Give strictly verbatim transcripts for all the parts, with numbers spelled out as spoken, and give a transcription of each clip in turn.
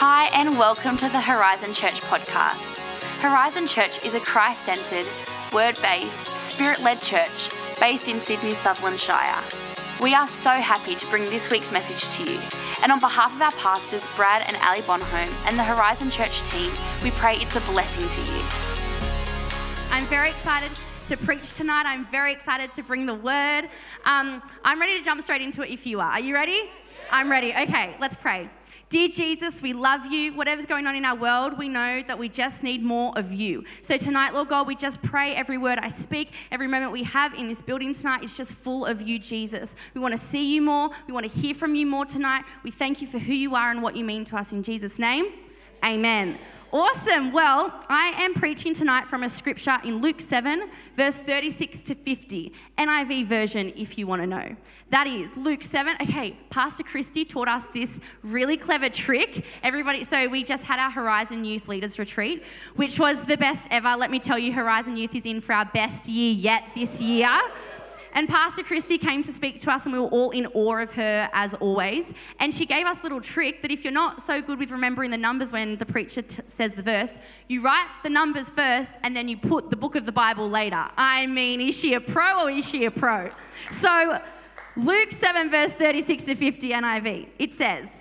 Hi and welcome to the Horizon Church podcast. Horizon Church is a Christ-centred, word-based, spirit-led church based in Sydney, Sutherland Shire. We are so happy to bring this week's message to you. And on behalf of our pastors, Brad and Ali Bonholm, and the Horizon Church team, we pray it's a blessing to you. I'm very excited to preach tonight. I'm very excited to bring the word. Um, I'm ready to jump straight into it if you are. Are you ready? Yeah. I'm ready. Okay, let's pray. Dear Jesus, we love you. Whatever's going on in our world, we know that we just need more of you. So tonight, Lord God, we just pray every word I speak, every moment we have in this building tonight is just full of you, Jesus. We want to see you more. We want to hear from you more tonight. We thank you for who you are and what you mean to us in Jesus' name. Amen. Awesome. Well, I am preaching tonight from a scripture in Luke seven, verse thirty-six to fifty, N I V version if you want to know. That is Luke seven. Okay, Pastor Christy taught us this really clever trick. Everybody, so we just had our Horizon Youth Leaders Retreat, which was the best ever. Let me tell you, Horizon Youth is in for our best year yet this year. And Pastor Christy came to speak to us and we were all in awe of her as always. And she gave us a little trick that if you're not so good with remembering the numbers when the preacher t- says the verse, you write the numbers first and then you put the book of the Bible later. I mean, is she a pro or is she a pro? So Luke seven verse thirty-six to fifty N I V, it says,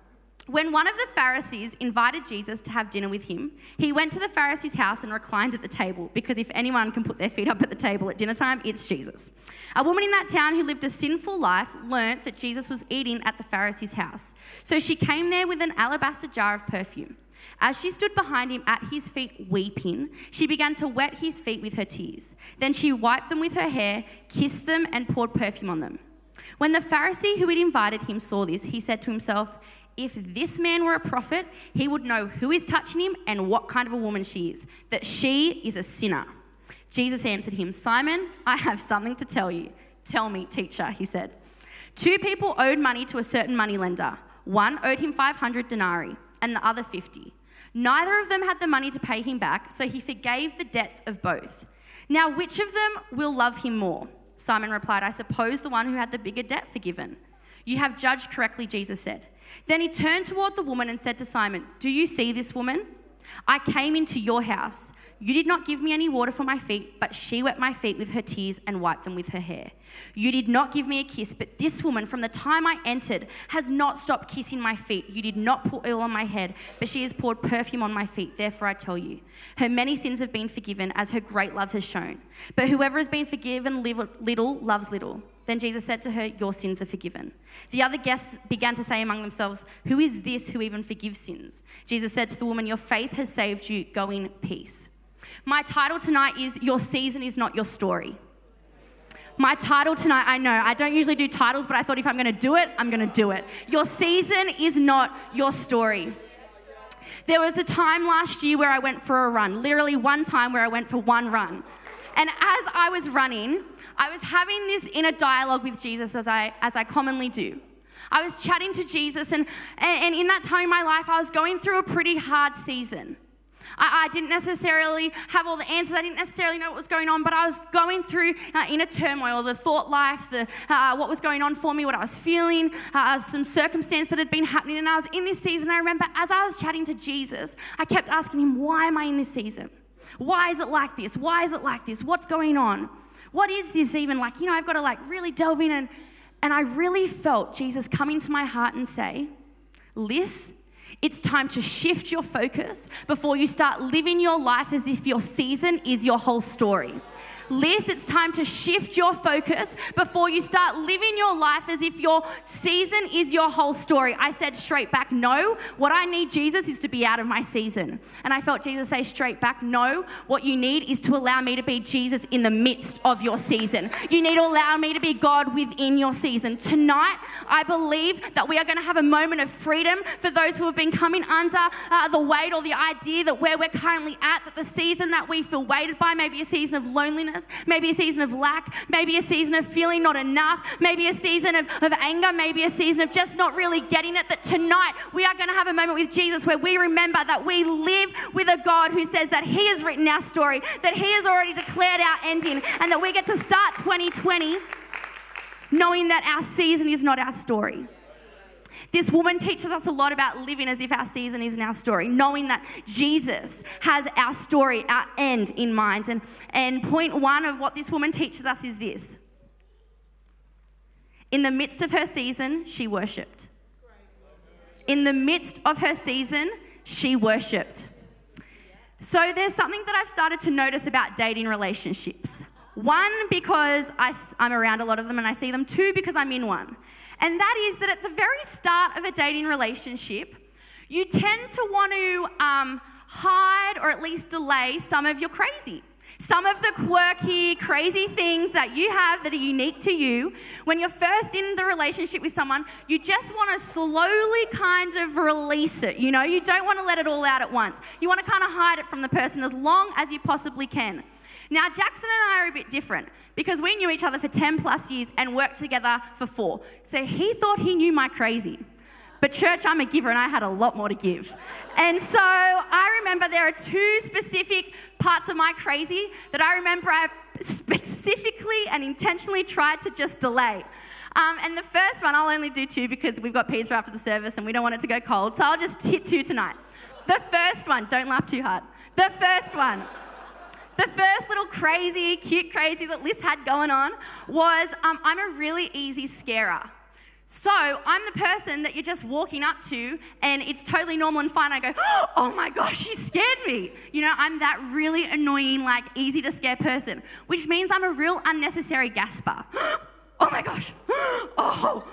when one of the Pharisees invited Jesus to have dinner with him, he went to the Pharisee's house and reclined at the table, because if anyone can put their feet up at the table at dinner time, it's Jesus. A woman in that town who lived a sinful life learnt that Jesus was eating at the Pharisee's house. So she came there with an alabaster jar of perfume. As she stood behind him at his feet weeping, she began to wet his feet with her tears. Then she wiped them with her hair, kissed them, and poured perfume on them. When the Pharisee who had invited him saw this, he said to himself, if this man were a prophet, he would know who is touching him and what kind of a woman she is, that she is a sinner. Jesus answered him, Simon, I have something to tell you. Tell me, teacher, he said. Two people owed money to a certain moneylender. One owed him five hundred denarii and the other fifty. Neither of them had the money to pay him back, so he forgave the debts of both. Now, which of them will love him more? Simon replied, I suppose the one who had the bigger debt forgiven. You have judged correctly, Jesus said. Then he turned toward the woman and said to Simon, do you see this woman? I came into your house. You did not give me any water for my feet, but she wet my feet with her tears and wiped them with her hair. You did not give me a kiss, but this woman, from the time I entered, has not stopped kissing my feet. You did not put oil on my head, but she has poured perfume on my feet. Therefore I tell you, her many sins have been forgiven, as her great love has shown. But whoever has been forgiven little loves little. Then Jesus said to her, your sins are forgiven. The other guests began to say among themselves, who is this who even forgives sins? Jesus said to the woman, your faith has saved you. Go in peace. My title tonight is, your season is not your story. My title tonight, I know, I don't usually do titles, but I thought if I'm going to do it, I'm going to do it. Your season is not your story. There was a time last year where I went for a run, literally one time where I went for one run. And as I was running, I was having this inner dialogue with Jesus as I as I commonly do. I was chatting to Jesus, and, and, and in that time in my life, I was going through a pretty hard season. I, I didn't necessarily have all the answers. I didn't necessarily know what was going on, but I was going through uh, inner turmoil, the thought life, the uh, what was going on for me, what I was feeling, uh, some circumstance that had been happening. And I was in this season. I remember as I was chatting to Jesus, I kept asking him, why am I in this season? Why is it like this? Why is it like this? What's going on? What is this even like? You know, I've got to like really delve in. And, and I really felt Jesus come into my heart and say, Liz, it's time to shift your focus before you start living your life as if your season is your whole story. Liz, it's time to shift your focus before you start living your life as if your season is your whole story. I said straight back, no. What I need, Jesus, is to be out of my season. And I felt Jesus say straight back, no. What you need is to allow me to be Jesus in the midst of your season. You need to allow me to be God within your season. Tonight, I believe that we are going to have a moment of freedom for those who have been coming under uh, the weight or the idea that where we're currently at, that the season that we feel weighted by may be a season of loneliness, maybe a season of lack, maybe a season of feeling not enough, maybe a season of, of anger, maybe a season of just not really getting it, that tonight we are going to have a moment with Jesus where we remember that we live with a God who says that he has written our story, that he has already declared our ending, and that we get to start twenty twenty knowing that our season is not our story. This woman teaches us a lot about living as if our season isn't our story, knowing that Jesus has our story, our end in mind. And, and point one of what this woman teaches us is this. In the midst of her season, she worshipped. In the midst of her season, she worshipped. So there's something that I've started to notice about dating relationships. One, because I, I'm around a lot of them and I see them. Two, because I'm in one. And that is that at the very start of a dating relationship, you tend to want to um, hide or at least delay some of your crazy. Some of the quirky, crazy things that you have that are unique to you. When you're first in the relationship with someone, you just want to slowly kind of release it, you know? You don't want to let it all out at once. You want to kind of hide it from the person as long as you possibly can. Now, Jackson and I are a bit different because we knew each other for ten plus years and worked together for four. So he thought he knew my crazy. But church, I'm a giver and I had a lot more to give. And so I remember there are two specific parts of my crazy that I remember I specifically and intentionally tried to just delay. Um, and the first one, I'll only do two because we've got pizza after the service and we don't want it to go cold. So I'll just hit two tonight. The first one, don't laugh too hard. The first one. The first little crazy, cute crazy that Liz had going on was um, I'm a really easy scarer. So I'm the person that you're just walking up to and it's totally normal and fine. I go, oh my gosh, you scared me. You know, I'm that really annoying, like easy to scare person, which means I'm a real unnecessary gasper. Oh my gosh. Oh,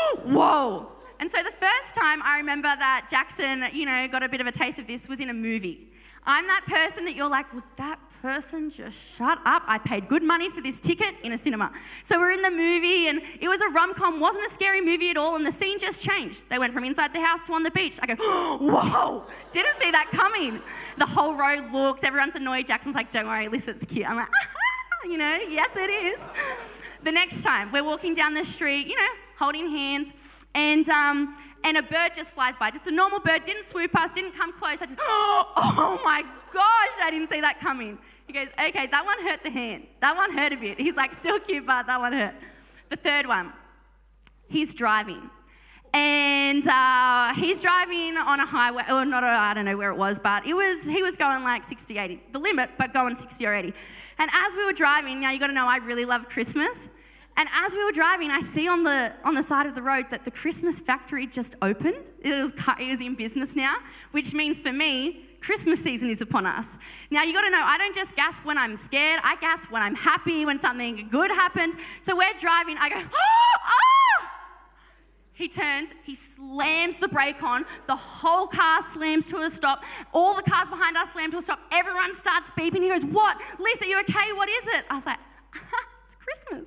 whoa. And so the first time I remember that Jackson, you know, got a bit of a taste of this was in a movie. I'm that person that you're like, would that person just shut up? I paid good money for this ticket in a cinema. So we're in the movie and it was a rom-com, wasn't a scary movie at all, and the scene just changed. They went from inside the house to on the beach. I go, whoa, didn't see that coming. The whole road looks, everyone's annoyed. Jackson's like, don't worry, Liz, it's cute. I'm like, ah, you know, yes it is. The next time, we're walking down the street, you know, holding hands, and um, and a bird just flies by. Just a normal bird, didn't swoop us, didn't come close. I just, oh my gosh, I didn't see that coming. He goes, okay, that one hurt the hand. That one hurt a bit. He's like, still cute, but that one hurt. The third one, he's driving. And uh, he's driving on a highway, or not, a, I don't know where it was, but it was he was going like sixty, eighty. The limit, but going sixty or eighty. And as we were driving, now you got to know I really love Christmas. And as we were driving, I see on the on the side of the road that the Christmas factory just opened. It was, it was in business now, which means for me, Christmas season is upon us. Now, you got to know, I don't just gasp when I'm scared. I gasp when I'm happy, when something good happens. So we're driving. I go, oh, oh! He turns. He slams the brake on. The whole car slams to a stop. All the cars behind us slam to a stop. Everyone starts beeping. He goes, what? Lisa, you okay? What is it? I was like, it's Christmas.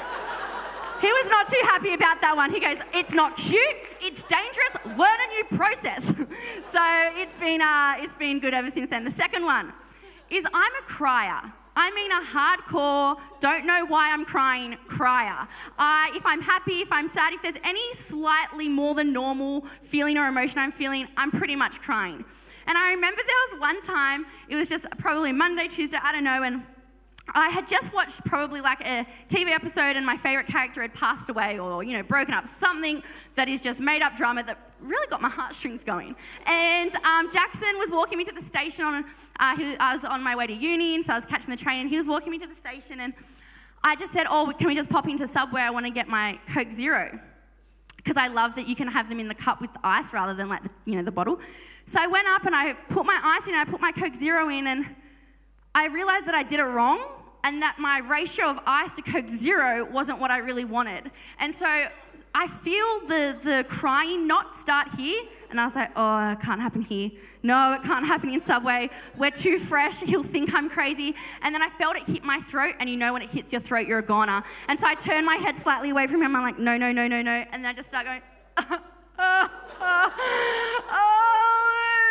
He was not too happy about that one. He goes, it's not cute, it's dangerous, learn a new process. So it's been, uh, it's been good ever since then. The second one is I'm a crier. I mean a hardcore, don't know why I'm crying, crier. Uh, if I'm happy, if I'm sad, if there's any slightly more than normal feeling or emotion I'm feeling, I'm pretty much crying. And I remember there was one time, it was just probably Monday, Tuesday, I don't know, and I had just watched probably like a T V episode and my favourite character had passed away or, you know, broken up. Something that is just made up drama that really got my heartstrings going. And um, Jackson was walking me to the station on, uh, he, I was on my way to uni, and so I was catching the train and he was walking me to the station and I just said, oh, can we just pop into Subway? I want to get my Coke Zero. Because I love that you can have them in the cup with the ice rather than like, the, you know, the bottle. So I went up and I put my ice in and I put my Coke Zero in and I realised that I did it wrong and that my ratio of ice to Coke Zero wasn't what I really wanted. And so I feel the, the crying not start here, and I was like, oh, it can't happen here. No, it can't happen in Subway. We're too fresh. He'll think I'm crazy. And then I felt it hit my throat, and you know when it hits your throat, you're a goner. And so I turned my head slightly away from him. I'm like, no, no, no, no, no. And then I just start going, oh, oh, oh, oh.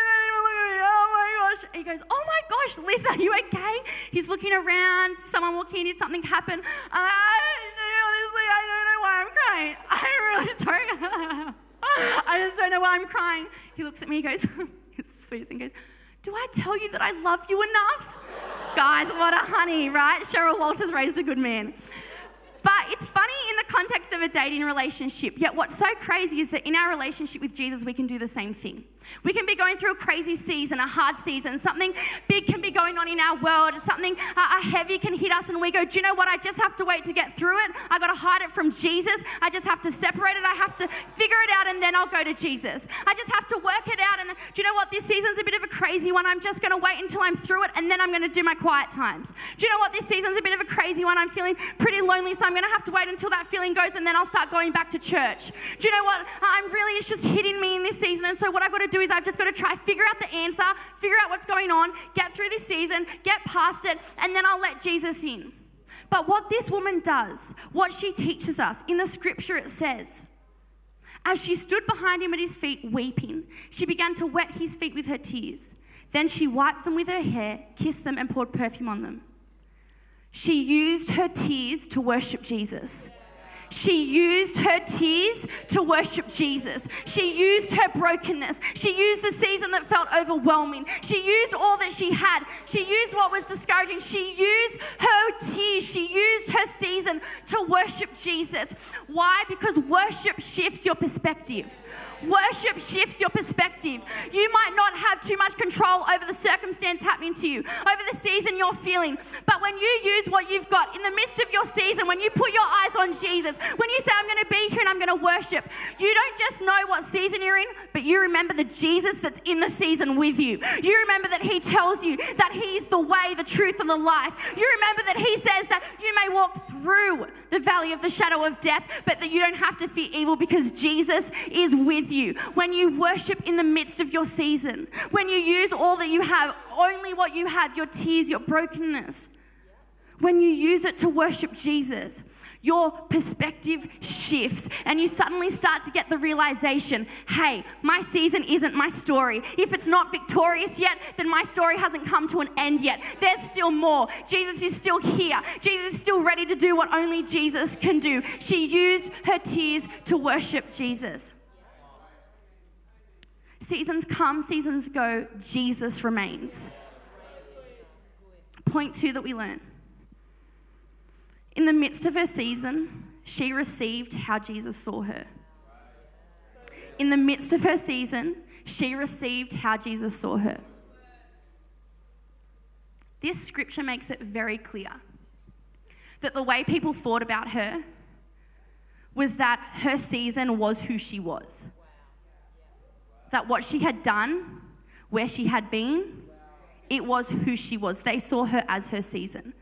He goes, oh my gosh, Liz, are you okay? He's looking around, someone walking in, did something happen? Uh, honestly, I don't know why I'm crying. I'm really sorry. I just don't know why I'm crying. He looks at me, he goes, he's the sweetest thing, he goes, do I tell you that I love you enough? Guys, what a honey, right? Cheryl Walters raised a good man. But it's funny in the context of a dating relationship. Yet what's so crazy is that in our relationship with Jesus, we can do the same thing. We can be going through a crazy season, a hard season. Something big can be going on in our world. Something uh, heavy can hit us and we go, do you know what? I just have to wait to get through it. I got to hide it from Jesus. I just have to separate it. I have to figure it out and then I'll go to Jesus. I just have to work it out. And then, do you know what? This season's a bit of a crazy one. I'm just going to wait until I'm through it and then I'm going to do my quiet times. Do you know what? This season's a bit of a crazy one. I'm feeling pretty lonely, so I'm going to have to wait until that feeling goes and then I'll start going back to church. Do you know what? I'm really, it's just hitting me in this season. And so what I've got to do is I've just got to try, figure out the answer, figure out what's going on, get through this season, get past it, and then I'll let Jesus in. But what this woman does, what she teaches us, in the scripture it says, as she stood behind him at his feet weeping, she began to wet his feet with her tears. Then she wiped them with her hair, kissed them, and poured perfume on them. She used her tears to worship Jesus. She used her tears to worship Jesus. She used her brokenness. She used the season that felt overwhelming. She used all that she had. She used what was discouraging. She used her tears. She used her season to worship Jesus. Why? Because worship shifts your perspective. Worship shifts your perspective. You might not have too much control over the circumstance happening to you, over the season you're feeling. But when you use what you've got in the midst of your season, when you put your eyes on Jesus, when you say, I'm going to be here and I'm going to worship, you don't just know what season you're in, but you remember the Jesus that's in the season with you. You remember that he tells you that he's the way, the truth, and the life. You remember that he says that you may walk through the valley of the shadow of death, but that you don't have to fear evil because Jesus is with you. You. When you worship in the midst of your season, when you use all that you have, only what you have, your tears, your brokenness, when you use it to worship Jesus, your perspective shifts and you suddenly start to get the realization, hey, my season isn't my story. If it's not victorious yet, then my story hasn't come to an end yet. There's still more. Jesus is still here. Jesus is still ready to do what only Jesus can do. She used her tears to worship Jesus. Seasons come, seasons go, Jesus remains. Point two that we learn. In the midst of her season, she received how Jesus saw her. In the midst of her season, she received how Jesus saw her. This scripture makes it very clear that the way people thought about her was that her season was who she was. That what she had done, where she had been, it was who she was. They saw her as her season.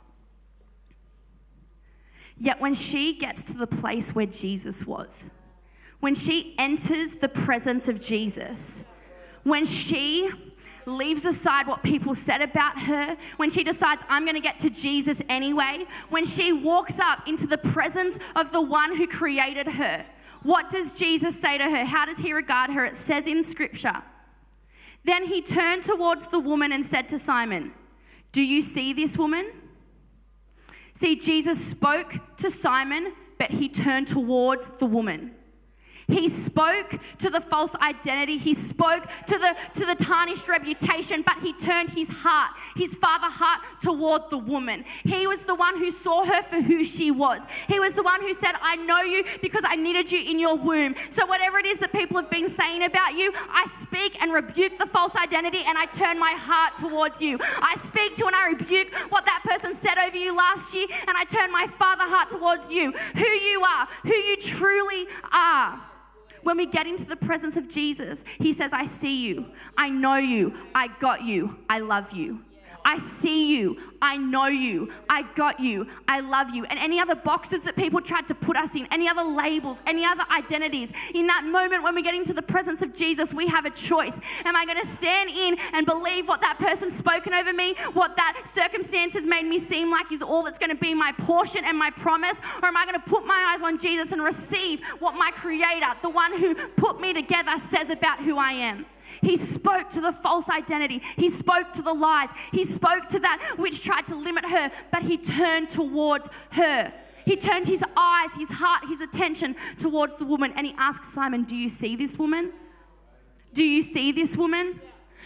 Yet when she gets to the place where Jesus was, when she enters the presence of Jesus, when she leaves aside what people said about her, when she decides, I'm going to get to Jesus anyway, when she walks up into the presence of the one who created her, what does Jesus say to her? How does he regard her? It says in scripture, then he turned towards the woman and said to Simon, do you see this woman? See, Jesus spoke to Simon, but he turned towards the woman. He spoke to the false identity. He spoke to the, to the tarnished reputation, but he turned his heart, his father heart, toward the woman. He was the one who saw her for who she was. He was the one who said, I know you because I knitted you in your womb. So whatever it is that people have been saying about you, I speak and rebuke the false identity and I turn my heart towards you. I speak to and I rebuke what that person said over you last year and I turn my father heart towards you, who you are, who you truly are. When we get into the presence of Jesus, he says, I see you, I know you, I got you, I love you. I see you, I know you, I got you, I love you. And any other boxes that people tried to put us in, any other labels, any other identities, in that moment when we get into the presence of Jesus, we have a choice. Am I going to stand in and believe what that person's spoken over me, what that circumstance has made me seem like is all that's going to be my portion and my promise? Or am I going to put my eyes on Jesus and receive what my Creator, the one who put me together, says about who I am? He spoke to the false identity. He spoke to the lies. He spoke to that which tried to limit her, but he turned towards her. He turned his eyes, his heart, his attention towards the woman, and he asked Simon, do you see this woman? Do you see this woman?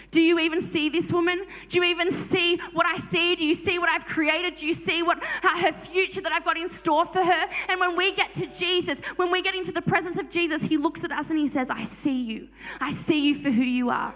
Do you even see this woman? Do you even see what I see? Do you see what I've created? Do you see what uh, her future that I've got in store for her? And when we get to Jesus, when we get into the presence of Jesus, he looks at us and he says, I see you. I see you for who you are.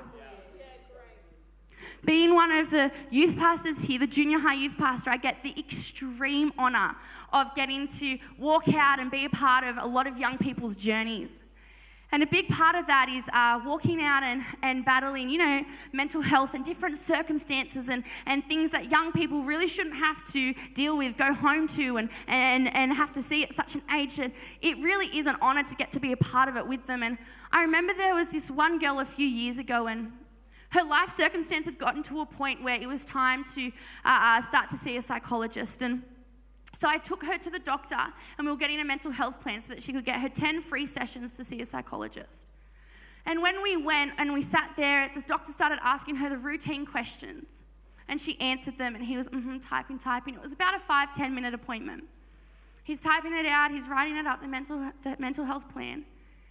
Being one of the youth pastors here, the junior high youth pastor, I get the extreme honor of getting to walk out and be a part of a lot of young people's journeys. And a big part of that is uh, walking out and, and battling, you know, mental health and different circumstances and, and things that young people really shouldn't have to deal with, go home to and, and, and have to see at such an age. And it really is an honor to get to be a part of it with them. And I remember there was this one girl a few years ago, and her life circumstance had gotten to a point where it was time to uh, uh, start to see a psychologist. And so I took her to the doctor, and we were getting a mental health plan so that she could get her ten free sessions to see a psychologist. And when we went and we sat there, the doctor started asking her the routine questions, and she answered them, and he was mm-hmm, typing, typing. It was about a five, ten minute appointment. He's typing it out, he's writing it up, the mental, the mental health plan.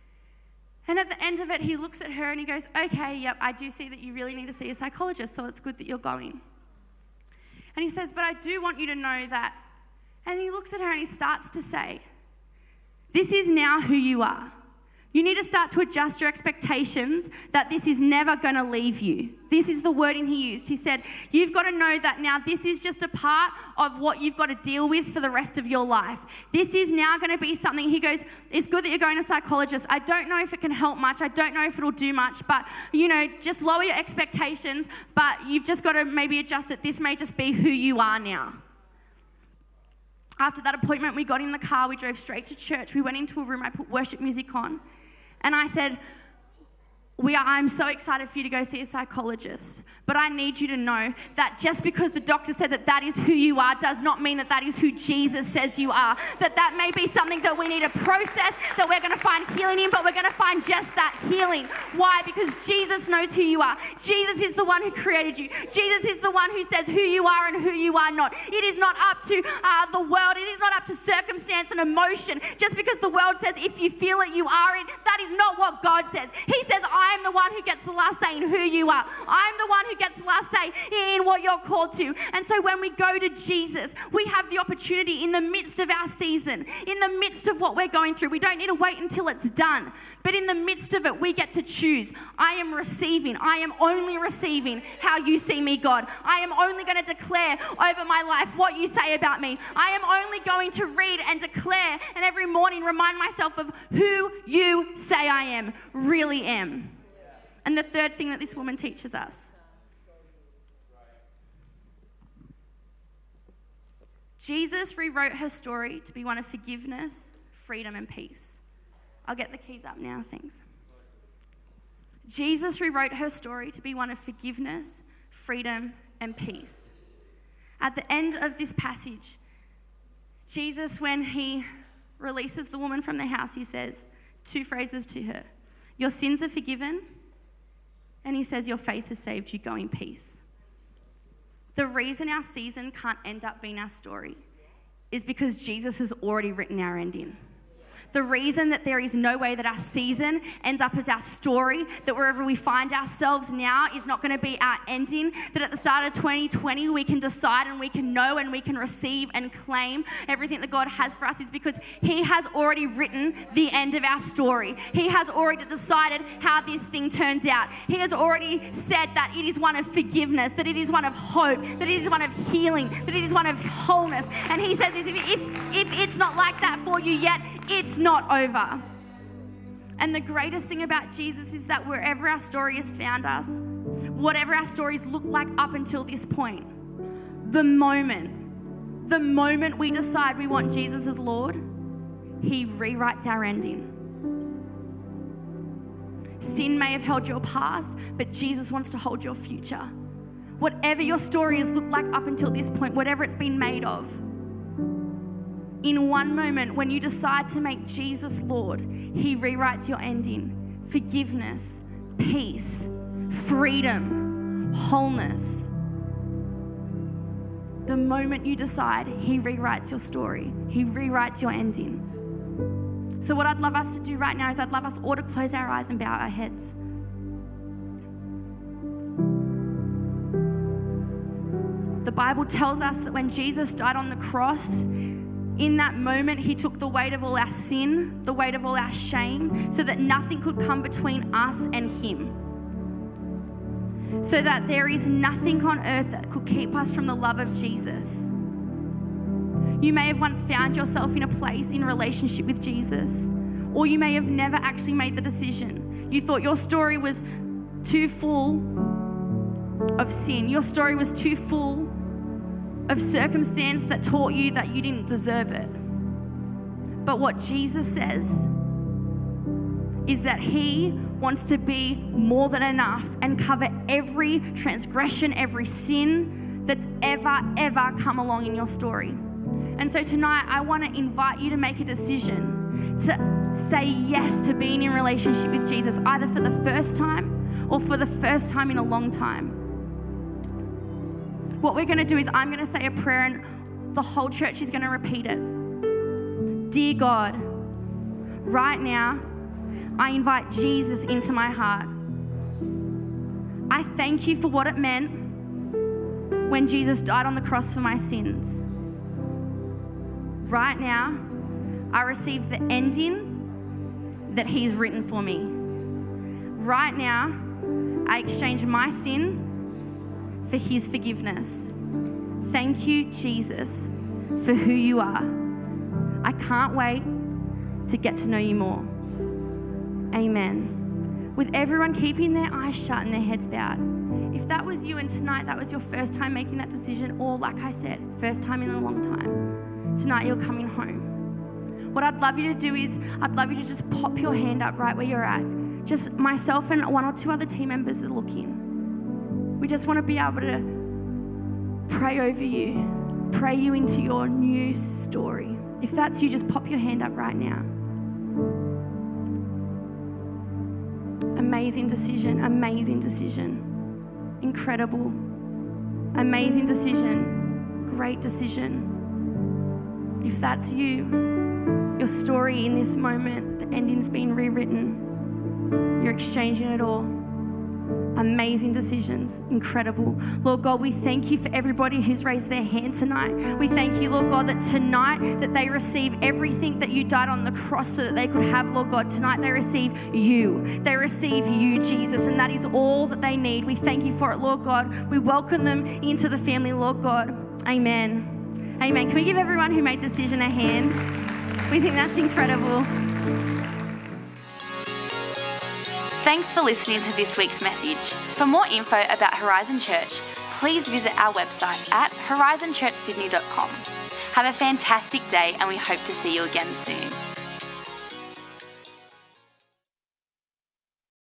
And at the end of it, he looks at her and he goes, okay, yep, I do see that you really need to see a psychologist, so it's good that you're going. And he says, but I do want you to know that. And he looks at her and he starts to say, this is now who you are. You need to start to adjust your expectations that this is never going to leave you. This is the wording he used. He said, you've got to know that now this is just a part of what you've got to deal with for the rest of your life. This is now going to be something, he goes, it's good that you're going to a psychologist. I don't know if it can help much. I don't know if it'll do much, but, you know, just lower your expectations, but you've just got to maybe adjust that this may just be who you are now. After that appointment, we got in the car, we drove straight to church. We went into a room, I put worship music on. And I said, we are, I'm so excited for you to go see a psychologist, but I need you to know that just because the doctor said that that is who you are does not mean that that is who Jesus says you are. That that may be something that we need to process, that we're going to find healing in, but we're going to find just that healing. Why? Because Jesus knows who you are. Jesus is the one who created you. Jesus is the one who says who you are and who you are not. It is not up to uh, the world. It is not up to circumstance and emotion. Just because the world says if you feel it, you are it, that is not what God says. He says, I I'm the one who gets the last say in who you are. I'm the one who gets the last say in what you're called to. And so when we go to Jesus, we have the opportunity in the midst of our season, in the midst of what we're going through. We don't need to wait until it's done. But in the midst of it, we get to choose. I am receiving. I am only receiving how you see me, God. I am only going to declare over my life what you say about me. I am only going to read and declare and every morning remind myself of who you say I am, really am. And the third thing that this woman teaches us. Jesus rewrote her story to be one of forgiveness, freedom, and peace. I'll get the keys up now, thanks. Jesus rewrote her story to be one of forgiveness, freedom, and peace. At the end of this passage, Jesus, when he releases the woman from the house, he says two phrases to her. Your sins are forgiven. And he says, your faith has saved you, go in peace. The reason our season can't end up being our story is because Jesus has already written our ending. The reason that there is no way that our season ends up as our story, that wherever we find ourselves now is not going to be our ending, that at the start of twenty twenty we can decide and we can know and we can receive and claim everything that God has for us is because he has already written the end of our story. He has already decided how this thing turns out. He has already said that it is one of forgiveness, that it is one of hope, that it is one of healing, that it is one of wholeness. And he says if, if, if it's not like that for you yet, it's not over. And the greatest thing about Jesus is that wherever our story has found us, whatever our stories look like up until this point, the moment, the moment we decide we want Jesus as Lord, he rewrites our ending. Sin may have held your past, but Jesus wants to hold your future. Whatever your story has looked like up until this point, whatever it's been made of, in one moment, when you decide to make Jesus Lord, he rewrites your ending. Forgiveness, peace, freedom, wholeness. The moment you decide, he rewrites your story. He rewrites your ending. So what I'd love us to do right now is I'd love us all to close our eyes and bow our heads. The Bible tells us that when Jesus died on the cross, in that moment, he took the weight of all our sin, the weight of all our shame, so that nothing could come between us and him. So that there is nothing on earth that could keep us from the love of Jesus. You may have once found yourself in a place in relationship with Jesus, or you may have never actually made the decision. You thought your story was too full of sin. Your story was too full of circumstance that taught you that you didn't deserve it. But what Jesus says is that he wants to be more than enough and cover every transgression, every sin that's ever, ever come along in your story. And so tonight, I want to invite you to make a decision to say yes to being in relationship with Jesus, either for the first time or for the first time in a long time. What we're going to do is I'm going to say a prayer and the whole church is going to repeat it. Dear God, right now, I invite Jesus into my heart. I thank you for what it meant when Jesus died on the cross for my sins. Right now, I receive the ending that he's written for me. Right now, I exchange my sin for his forgiveness. Thank you, Jesus, for who you are. I can't wait to get to know you more. Amen. With everyone keeping their eyes shut and their heads bowed, if that was you and tonight that was your first time making that decision, or like I said, first time in a long time, tonight you're coming home. What I'd love you to do is, I'd love you to just pop your hand up right where you're at. Just myself and one or two other team members are looking. We just want to be able to pray over you, pray you into your new story. If that's you, just pop your hand up right now. Amazing decision, amazing decision. Incredible. Amazing decision. Great decision. If that's you, your story in this moment, the ending's been rewritten. You're exchanging it all. Amazing decisions, incredible. Lord God, we thank you for everybody who's raised their hand tonight. We thank you, Lord God, that tonight that they receive everything that you died on the cross so that they could have, Lord God. Tonight they receive you. They receive you, Jesus, and that is all that they need. We thank you for it, Lord God. We welcome them into the family, Lord God. Amen. Amen. Can we give everyone who made the decision a hand? We think that's incredible. Thanks for listening to this week's message. For more info about Horizon Church, please visit our website at horizon church sydney dot com. Have a fantastic day and we hope to see you again soon.